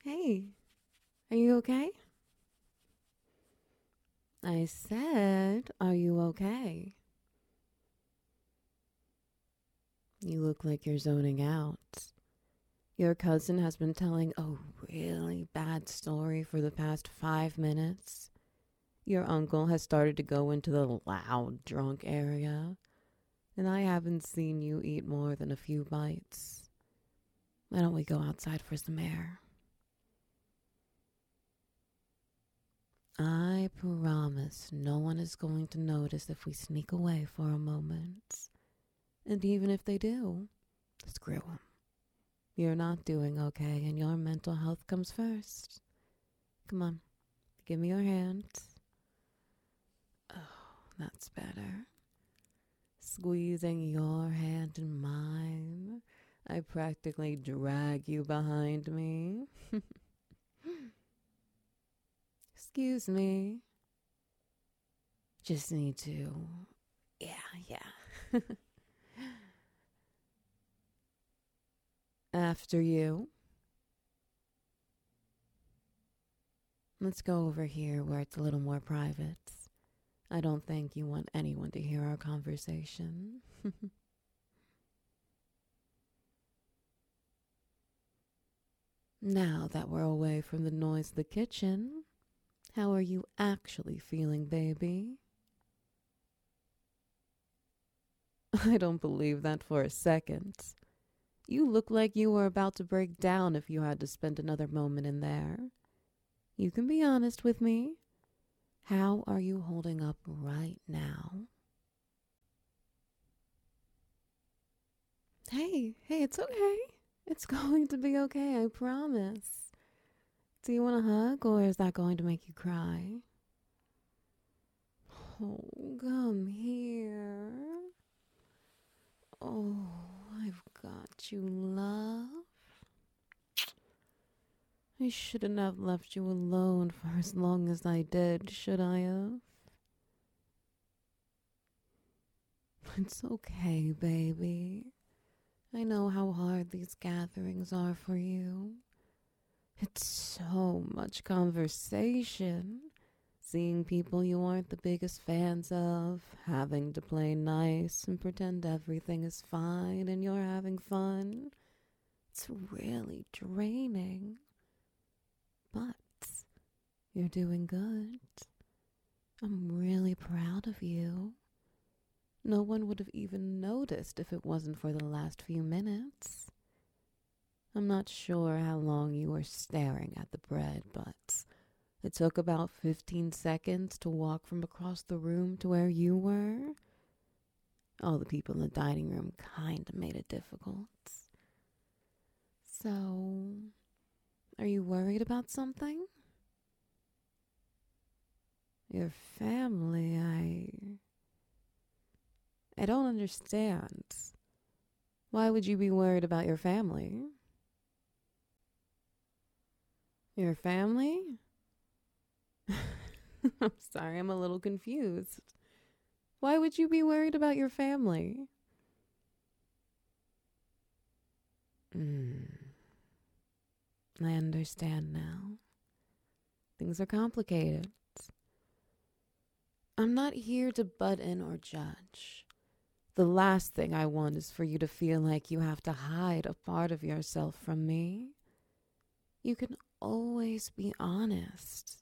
Hey, are you okay? I said, are you okay? You look like you're zoning out. Your cousin has been telling a really bad story for the past 5 minutes. Your uncle has started to go into the loud drunk area, and I haven't seen you eat more than a few bites. Why don't we go outside for some air? I promise no one is going to notice if we sneak away for a moment. And even if they do, screw them. You're not doing okay, and your mental health comes first. Come on, give me your hand. Oh, that's better. Squeezing your hand in mine. I practically drag you behind me. Excuse me. Just need to. Yeah. After you. Let's go over here where it's a little more private. I don't think you want anyone to hear our conversation. Now that we're away from the noise of the kitchen, how are you actually feeling, baby? I don't believe that for a second. You look like you were about to break down if you had to spend another moment in there. You can be honest with me. How are you holding up right now? Hey, it's okay. It's going to be okay, I promise. Do you want a hug or is that going to make you cry? Oh, come here. Oh, I've got you, love. I shouldn't have left you alone for as long as I did, should I have? It's okay, baby. I know how hard these gatherings are for you. It's so much conversation. Seeing people you aren't the biggest fans of, having to play nice and pretend everything is fine and you're having fun. It's really draining. But you're doing good. I'm really proud of you. No one would have even noticed if it wasn't for the last few minutes. I'm not sure how long you were staring at the bread, but it took about 15 seconds to walk from across the room to where you were. All the people in the dining room kind of made it difficult. So, are you worried about something? Your family, I don't understand. Why would you be worried about your family? Your family? I'm sorry, I'm a little confused. Why would you be worried about your family? I understand now. Things are complicated. I'm not here to butt in or judge. The last thing I want is for you to feel like you have to hide a part of yourself from me. You can always be honest.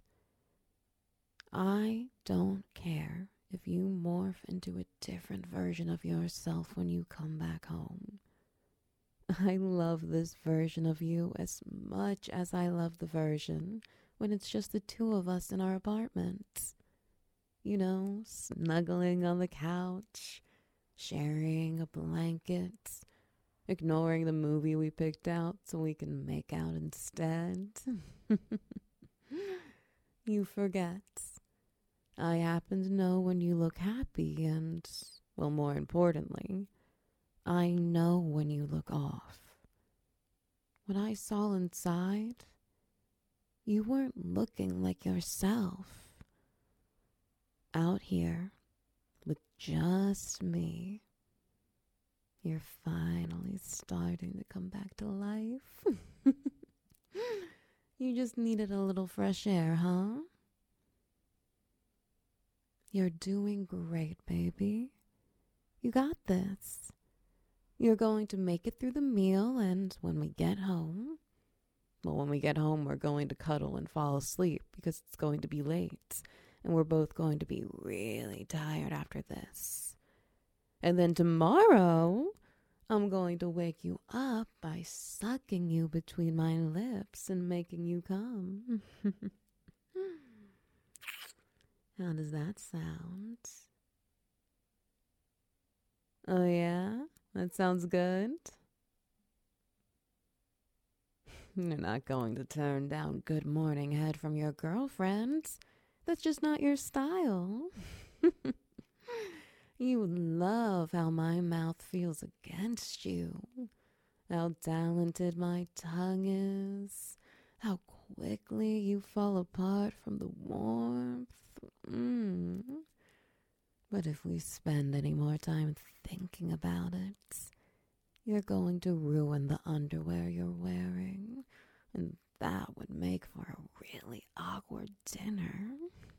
I don't care if you morph into a different version of yourself when you come back home. I love this version of you as much as I love the version when it's just the two of us in our apartment. You know, snuggling on the couch, sharing a blanket, ignoring the movie we picked out so we can make out instead. You forget. I happen to know when you look happy and, well, more importantly, I know when you look off. What I saw inside, you weren't looking like yourself. Out here, with just me, you're finally starting to come back to life. You just needed a little fresh air, huh? You're doing great, baby. You got this. You're going to make it through the meal, and when we get home, well, when we get home, we're going to cuddle and fall asleep because it's going to be late, and we're both going to be really tired after this. And then tomorrow, I'm going to wake you up by sucking you between my lips and making you come. How does that sound? Oh, yeah? That sounds good? You're not going to turn down good morning head from your girlfriend. That's just not your style. You love how my mouth feels against you. How talented my tongue is. How quickly you fall apart from the warmth. But if we spend any more time thinking about it, you're going to ruin the underwear you're wearing. And that would make for a really awkward dinner.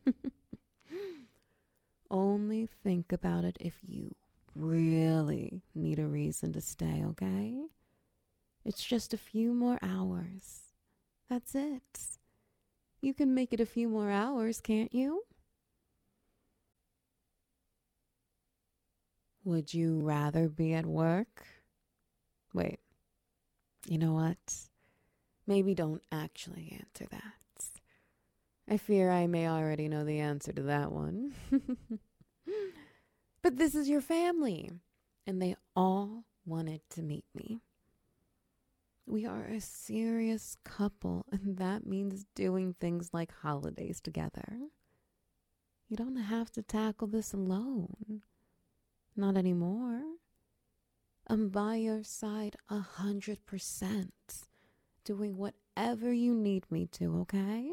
Only think about it if you really need a reason to stay, okay? It's just a few more hours. That's it. You can make it a few more hours, can't you? Would you rather be at work? Wait, you know what? Maybe don't actually answer that. I fear I may already know the answer to that one. But this is your family, and they all wanted to meet me. We are a serious couple, and that means doing things like holidays together. You don't have to tackle this alone. Not anymore. I'm by your side 100%, doing whatever you need me to, okay?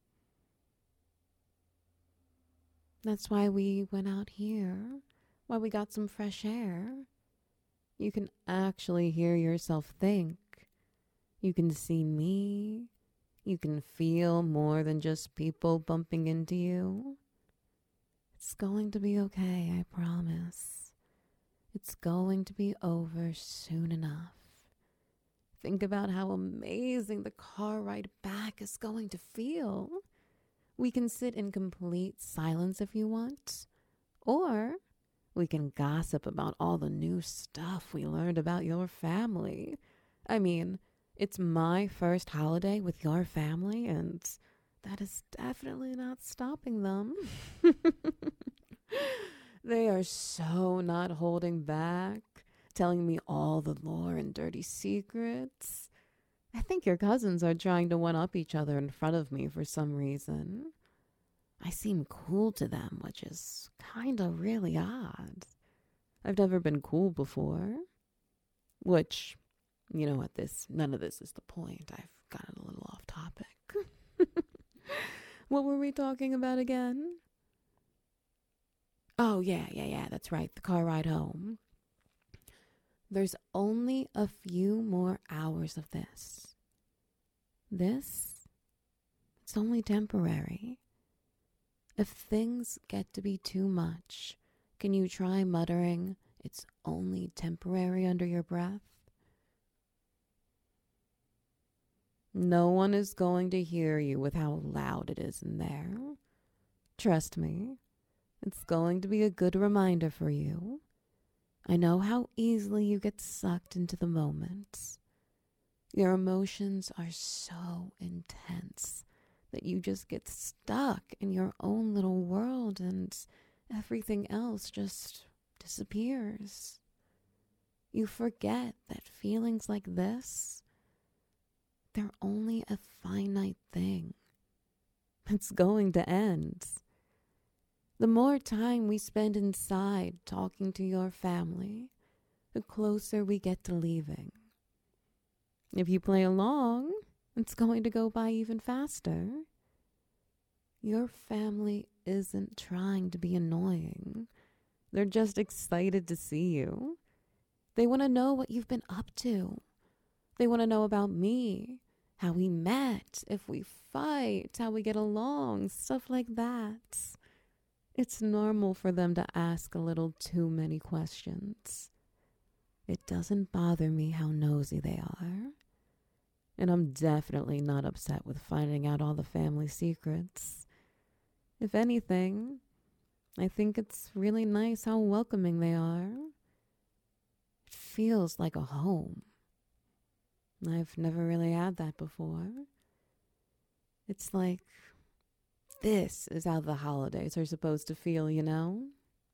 That's why we went out here, why we got some fresh air. You can actually hear yourself think. You can see me. You can feel more than just people bumping into you. It's going to be okay, I promise. It's going to be over soon enough. Think about how amazing the car ride back is going to feel. We can sit in complete silence if you want, or we can gossip about all the new stuff we learned about your family. I mean, it's my first holiday with your family, and that is definitely not stopping them. They are so not holding back, telling me all the lore and dirty secrets. I think your cousins are trying to one-up each other in front of me for some reason. I seem cool to them, which is kinda really odd. I've never been cool before. Which, you know what, none of this is the point. I've gotten a little off topic. What were we talking about again? Oh, yeah, that's right. The car ride home. There's only a few more hours of this. It's only temporary. If things get to be too much, can you try muttering, "It's only temporary" under your breath? No one is going to hear you with how loud it is in there. Trust me, it's going to be a good reminder for you. I know how easily you get sucked into the moment. Your emotions are so intense that you just get stuck in your own little world and everything else just disappears. You forget that feelings like this, they're only a finite thing. It's going to end. The more time we spend inside talking to your family, the closer we get to leaving. If you play along, it's going to go by even faster. Your family isn't trying to be annoying. They're just excited to see you. They want to know what you've been up to. They want to know about me how we met, if we fight, how we get along, stuff like that. It's normal for them to ask a little too many questions. It doesn't bother me how nosy they are. And I'm definitely not upset with finding out all the family secrets. If anything, I think it's really nice how welcoming they are. It feels like a home. I've never really had that before. It's like, this is how the holidays are supposed to feel, you know?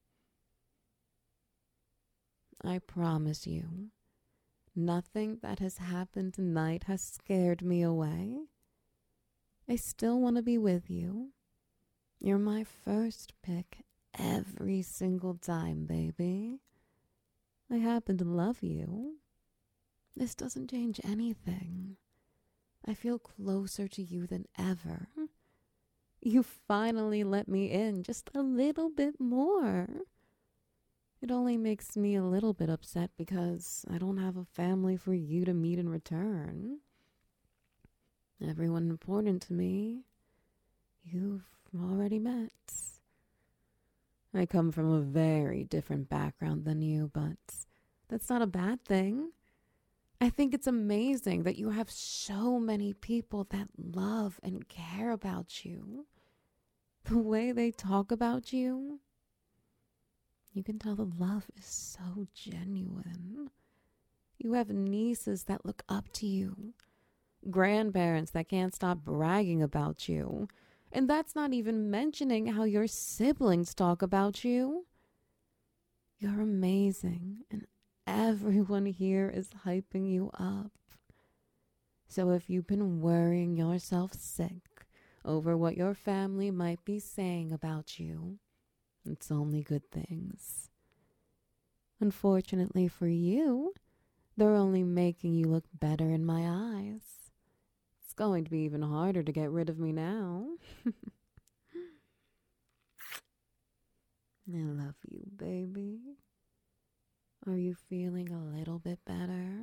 I promise you, nothing that has happened tonight has scared me away. I still want to be with you. You're my first pick every single time, baby. I happen to love you. This doesn't change anything. I feel closer to you than ever. You finally let me in just a little bit more. It only makes me a little bit upset because I don't have a family for you to meet in return. Everyone important to me, you've already met. I come from a very different background than you, but that's not a bad thing. I think it's amazing that you have so many people that love and care about you. The way they talk about you, you can tell the love is so genuine. You have nieces that look up to you, grandparents that can't stop bragging about you, and that's not even mentioning how your siblings talk about you. You're amazing, and everyone here is hyping you up. So if you've been worrying yourself sick over what your family might be saying about you, it's only good things. Unfortunately for you, they're only making you look better in my eyes. It's going to be even harder to get rid of me now. I love you, baby. Are you feeling a little bit better?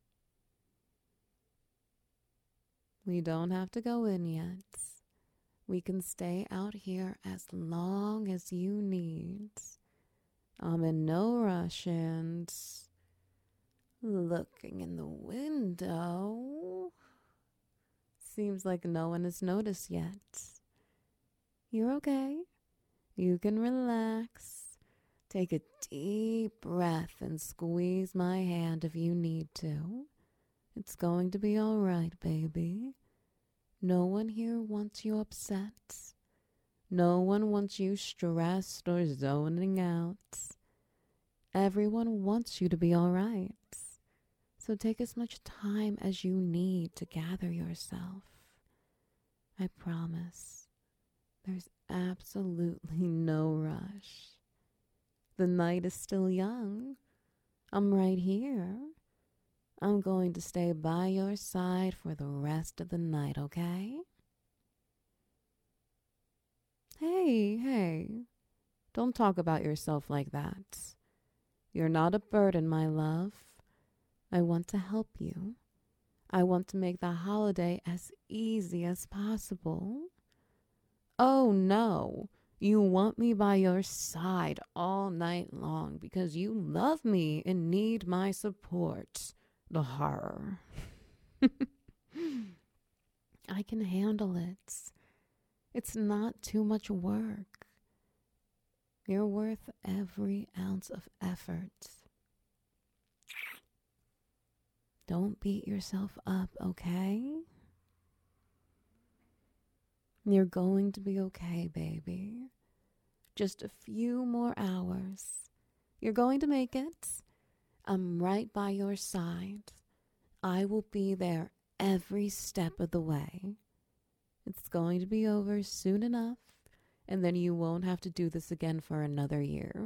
We don't have to go in yet. We can stay out here as long as you need. I'm in no rush, and looking in the window, seems like no one has noticed yet. You're okay. You can relax. Take a deep breath and squeeze my hand if you need to. It's going to be all right, baby. No one here wants you upset. No one wants you stressed or zoning out. Everyone wants you to be all right. So take as much time as you need to gather yourself. I promise. There's absolutely no rush. The night is still young. I'm right here. I'm going to stay by your side for the rest of the night, okay? Hey, don't talk about yourself like that. You're not a burden, my love. I want to help you. I want to make the holiday as easy as possible. Oh no, you want me by your side all night long because you love me and need my support. The horror. I can handle it. It's not too much work. You're worth every ounce of effort. Don't beat yourself up, okay? You're going to be okay, baby. Just a few more hours. You're going to make it. I'm right by your side. I will be there every step of the way. It's going to be over soon enough, and then you won't have to do this again for another year.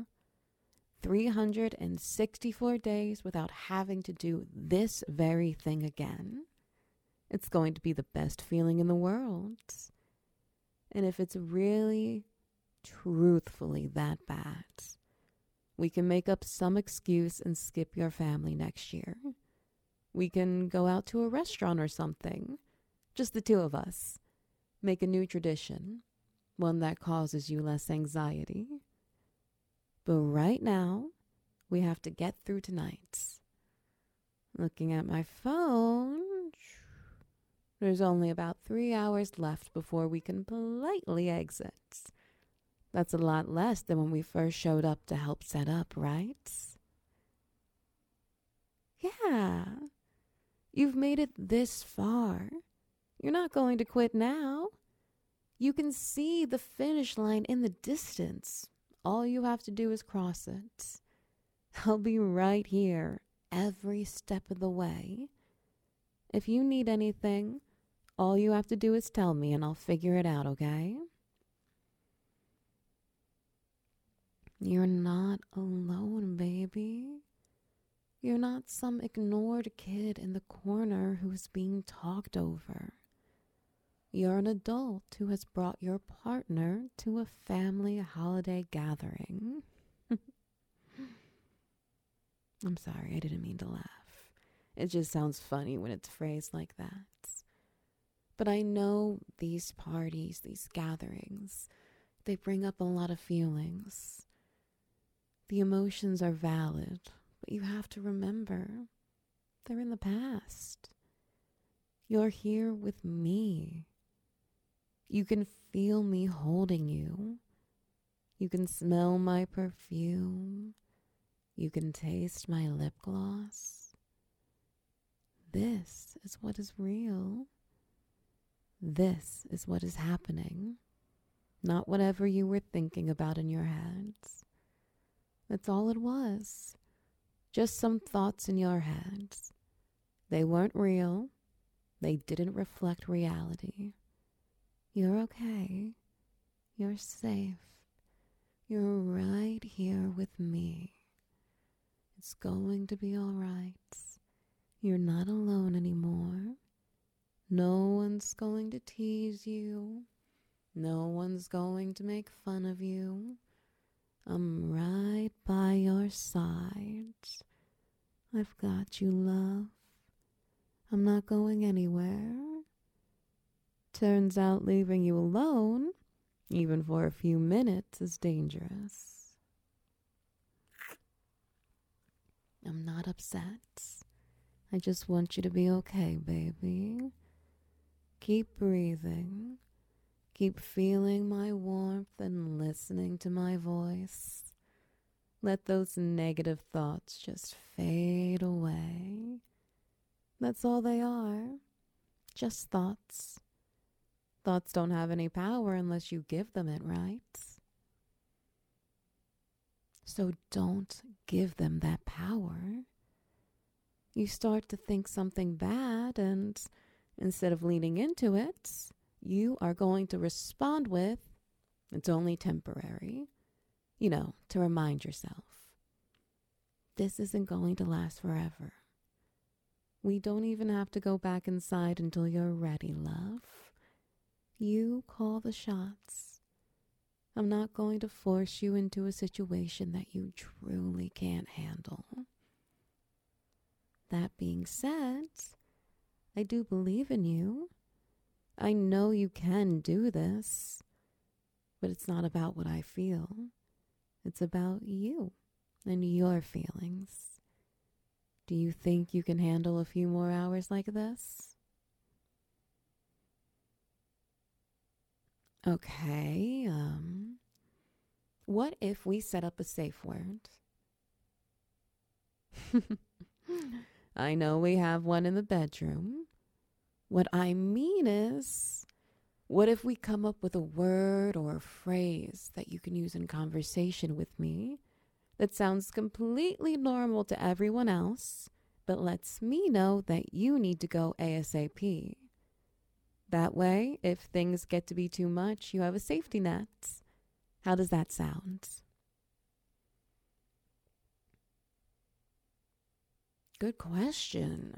364 days without having to do this very thing again. It's going to be the best feeling in the world. And if it's really, truthfully that bad, we can make up some excuse and skip your family next year. We can go out to a restaurant or something. Just the two of us. Make a new tradition, one that causes you less anxiety. But right now, we have to get through tonight. Looking at my phone, there's only about 3 hours left before we can politely exit. That's a lot less than when we first showed up to help set up, right? Yeah, you've made it this far. You're not going to quit now. You can see the finish line in the distance. All you have to do is cross it. I'll be right here every step of the way. If you need anything, all you have to do is tell me and I'll figure it out, okay? You're not alone, baby. You're not some ignored kid in the corner who's being talked over. You're an adult who has brought your partner to a family holiday gathering. I'm sorry, I didn't mean to laugh. It just sounds funny when it's phrased like that. But I know these parties, these gatherings, they bring up a lot of feelings. The emotions are valid, but you have to remember, they're in the past. You're here with me. You can feel me holding you. You can smell my perfume. You can taste my lip gloss. This is what is real. This is what is happening. Not whatever you were thinking about in your heads. That's all it was. Just some thoughts in your heads. They weren't real. They didn't reflect reality. You're okay. You're safe. You're right here with me. It's going to be all right. You're not alone anymore. No one's going to tease you. No one's going to make fun of you. I'm right by your side. I've got you, love. I'm not going anywhere. Turns out leaving you alone, even for a few minutes, is dangerous. I'm not upset. I just want you to be okay, baby. Keep breathing. Keep feeling my warmth and listening to my voice. Let those negative thoughts just fade away. That's all they are. Just thoughts. Thoughts don't have any power unless you give them it, right? So don't give them that power. You start to think something bad, and instead of leaning into it, you are going to respond with, it's only temporary, to remind yourself. This isn't going to last forever. We don't even have to go back inside until you're ready, love. You call the shots. I'm not going to force you into a situation that you truly can't handle. That being said, I do believe in you. I know you can do this, but it's not about what I feel. It's about you and your feelings. Do you think you can handle a few more hours like this? Okay, what if we set up a safe word? I know we have one in the bedroom. What I mean is, what if we come up with a word or a phrase that you can use in conversation with me that sounds completely normal to everyone else, but lets me know that you need to go ASAP? That way, if things get to be too much, you have a safety net. How does that sound? Good question.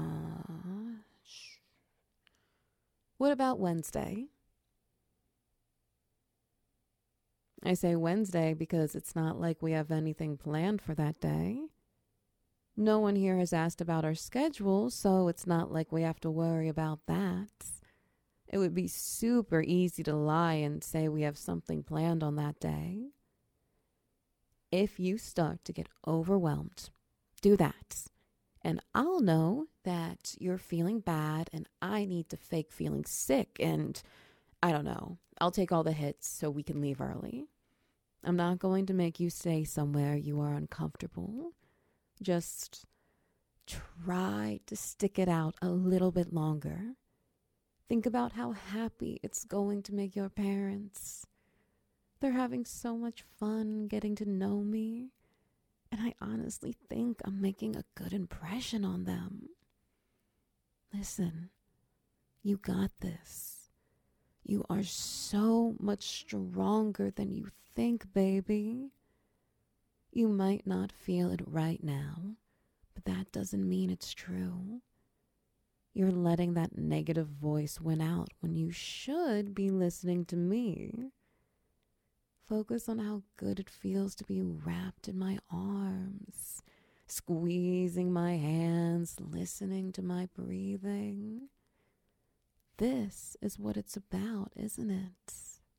What about Wednesday? I say Wednesday because it's not like we have anything planned for that day. No one here has asked about our schedule, so it's not like we have to worry about that. It would be super easy to lie and say we have something planned on that day. If you start to get overwhelmed, do that. And I'll know that you're feeling bad and I need to fake feeling sick. And I don't know, I'll take all the hits so we can leave early. I'm not going to make you stay somewhere you are uncomfortable. Just try to stick it out a little bit longer. Think about how happy it's going to make your parents. They're having so much fun getting to know me, and I honestly think I'm making a good impression on them. Listen, you got this. You are so much stronger than you think, baby. You might not feel it right now, but that doesn't mean it's true. You're letting that negative voice win out when you should be listening to me. Focus on how good it feels to be wrapped in my arms, squeezing my hands, listening to my breathing. This is what it's about, isn't it?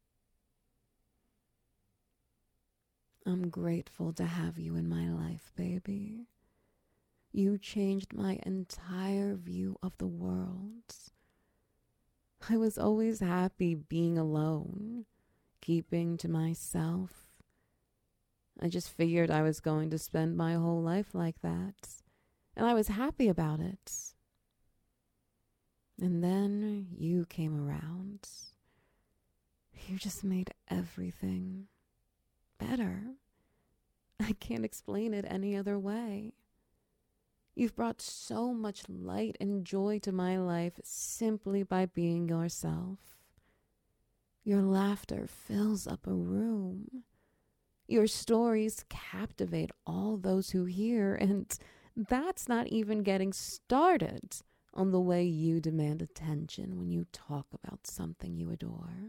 I'm grateful to have you in my life, baby. You changed my entire view of the world. I was always happy being alone, keeping to myself. I just figured I was going to spend my whole life like that, and I was happy about it. And then you came around. You just made everything better. I can't explain it any other way. You've brought so much light and joy to my life simply by being yourself. Your laughter fills up a room. Your stories captivate all those who hear, and that's not even getting started on the way you demand attention when you talk about something you adore.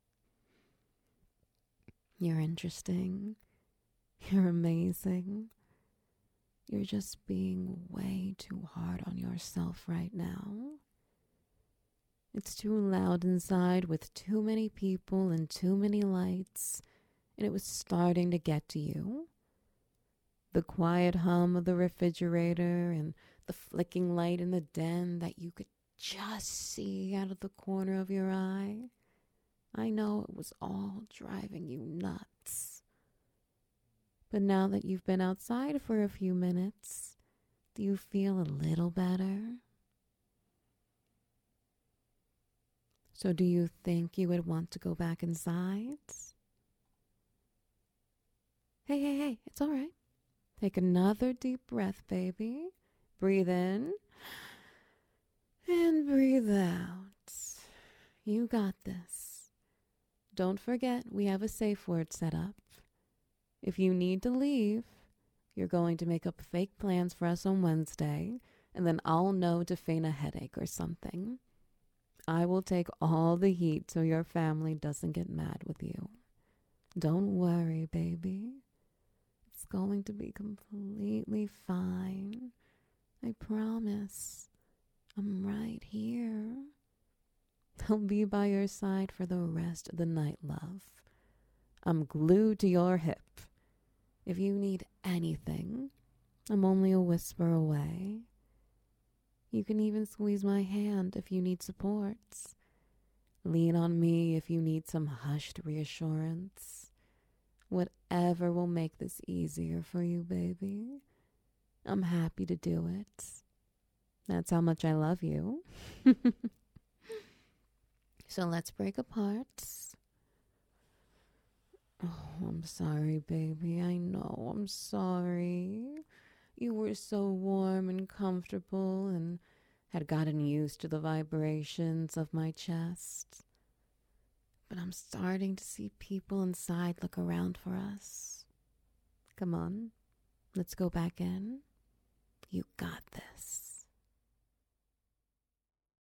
You're interesting. You're amazing. You're just being way too hard on yourself right now. It's too loud inside with too many people and too many lights, and it was starting to get to you. The quiet hum of the refrigerator and the flicking light in the den that you could just see out of the corner of your eye. I know it was all driving you nuts. But now that you've been outside for a few minutes, do you feel a little better? So do you think you would want to go back inside? Hey, it's all right. Take another deep breath, baby. Breathe in and breathe out. You got this. Don't forget we have a safe word set up. If you need to leave, you're going to make up fake plans for us on Wednesday, and then I'll know to feign a headache or something. I will take all the heat so your family doesn't get mad with you. Don't worry, baby. It's going to be completely fine. I promise. I'm right here. I'll be by your side for the rest of the night, love. I'm glued to your hip. If you need anything, I'm only a whisper away. You can even squeeze my hand if you need support. Lean on me if you need some hushed reassurance. Whatever will make this easier for you, baby. I'm happy to do it. That's how much I love you. So let's break apart. Oh, I'm sorry, baby. I know, I'm sorry. You were so warm and comfortable and had gotten used to the vibrations of my chest. But I'm starting to see people inside look around for us. Come on, let's go back in. You got this.